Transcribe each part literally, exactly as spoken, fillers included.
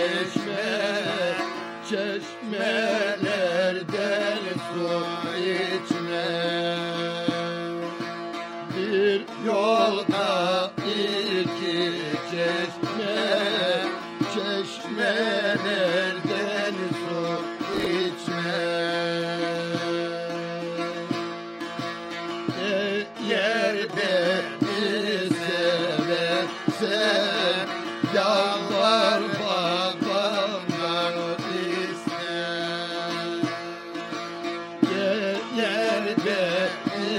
çeşme, çeşmelerden su içme. Bir yolda iki çeşme, çeşmelerden su içme. Eğer beni seversen yalvar babamdan iste. Eğer beni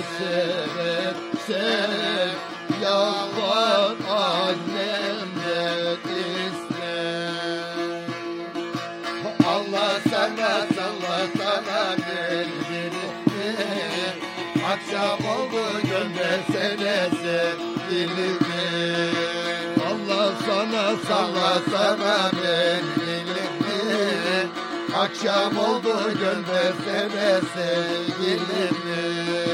seversen yalvar annemden iste. Allah sana sana sana verdiğini akşam oldu göndersene sevgilimi. Allah sana sana sana verdiğini akşam oldu göndersene sevgilimi.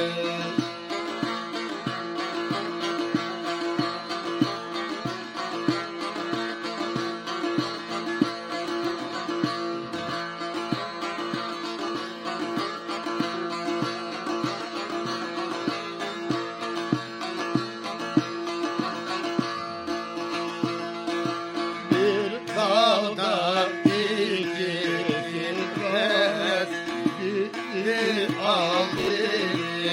Dağda iki gitmez, biri al biri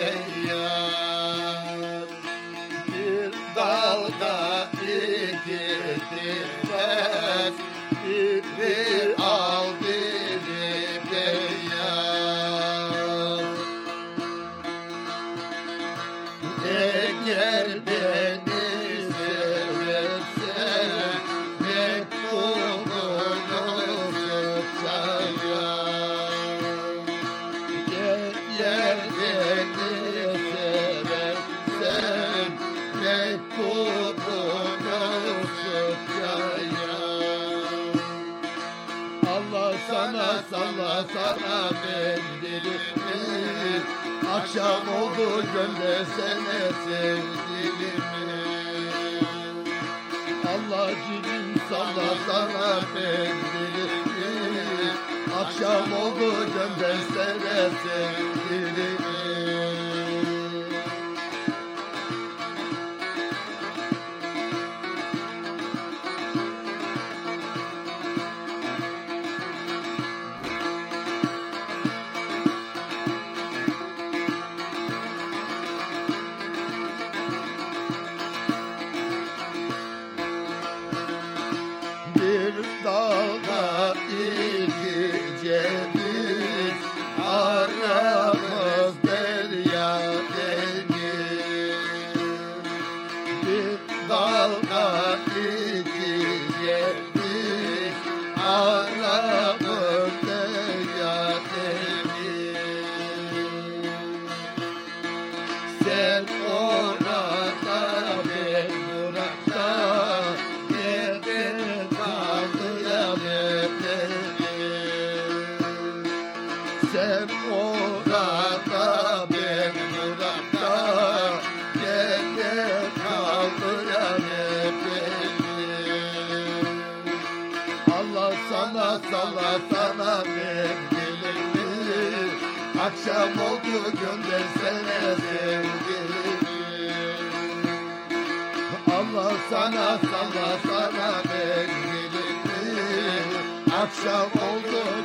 beyaz. Bir dalda iki gitmez, biri al biri beyaz. Eğer beni seversen Yer beni seversen mektubunu sıcaya. Allah sana sana sana mendilimi akşam oldu göndersene sevgilimi. Allah cinim sana sana mendilimi akşam oldu göndersene sevgilimi. Bir dalda iki ceviz, aramız derya deniz. Bir dalda iki ceviz, aramız derya deniz. Sen orada ben burada, sen orada ben burada, gene kaldıran efendim. Allah sana sana sana mendilimi akşam oldu göndersene sevgilimi. Allah sana sana sana mendilimi akşam oldu